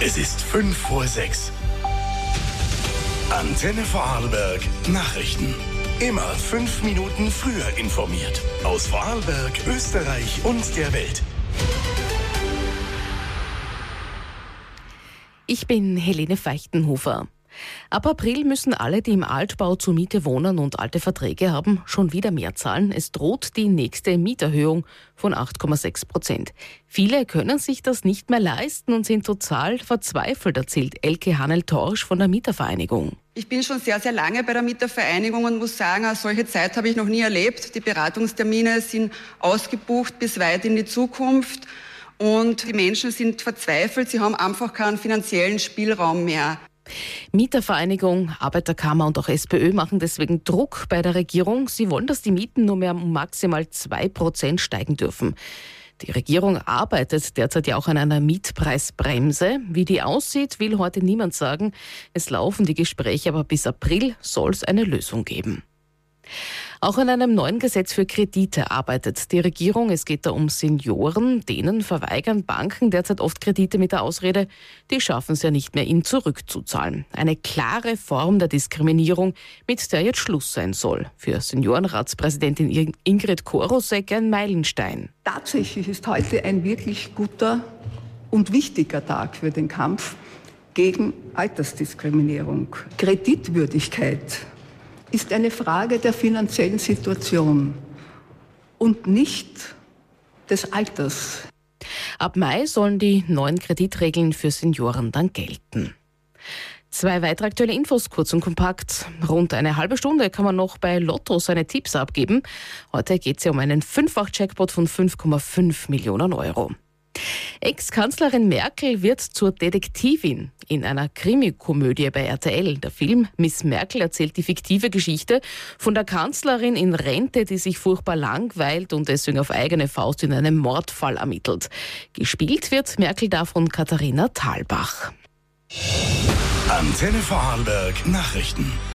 Es ist 5:06 Uhr. Antenne Vorarlberg Nachrichten. Immer 5 Minuten früher informiert. Aus Vorarlberg, Österreich und der Welt. Ich bin Helene Feichtenhofer. Ab April müssen alle, die im Altbau zur Miete wohnen und alte Verträge haben, schon wieder mehr zahlen. Es droht die nächste Mieterhöhung von 8,6%. Viele können sich das nicht mehr leisten und sind total verzweifelt, erzählt Elke Hanel-Torsch von der Mietervereinigung. Ich bin schon sehr, sehr lange bei der Mietervereinigung und muss sagen, eine solche Zeit habe ich noch nie erlebt. Die Beratungstermine sind ausgebucht bis weit in die Zukunft. Und die Menschen sind verzweifelt, sie haben einfach keinen finanziellen Spielraum mehr. Mietervereinigung, Arbeiterkammer und auch SPÖ machen deswegen Druck bei der Regierung. Sie wollen, dass die Mieten nur mehr um maximal 2% steigen dürfen. Die Regierung arbeitet derzeit ja auch an einer Mietpreisbremse. Wie die aussieht, will heute niemand sagen. Es laufen die Gespräche, aber bis April soll es eine Lösung geben. Auch an einem neuen Gesetz für Kredite arbeitet die Regierung. Es geht da um Senioren. Denen verweigern Banken derzeit oft Kredite mit der Ausrede, die schaffen es ja nicht mehr, ihn zurückzuzahlen. Eine klare Form der Diskriminierung, mit der jetzt Schluss sein soll. Für Seniorenratspräsidentin Ingrid Korosek ein Meilenstein. Tatsächlich ist heute ein wirklich guter und wichtiger Tag für den Kampf gegen Altersdiskriminierung. Kreditwürdigkeit ist eine Frage der finanziellen Situation und nicht des Alters. Ab Mai sollen die neuen Kreditregeln für Senioren dann gelten. 2 weitere aktuelle Infos, kurz und kompakt. Rund eine halbe Stunde kann man noch bei Lotto seine Tipps abgeben. Heute geht es ja um einen 5-fach-Jackpot von 5,5 Millionen Euro. Ex-Kanzlerin Merkel wird zur Detektivin in einer Krimikomödie bei RTL. Der Film Miss Merkel erzählt die fiktive Geschichte von der Kanzlerin in Rente, die sich furchtbar langweilt und deswegen auf eigene Faust in einem Mordfall ermittelt. Gespielt wird Merkel da von Katharina Thalbach. Antenne Vorarlberg Nachrichten.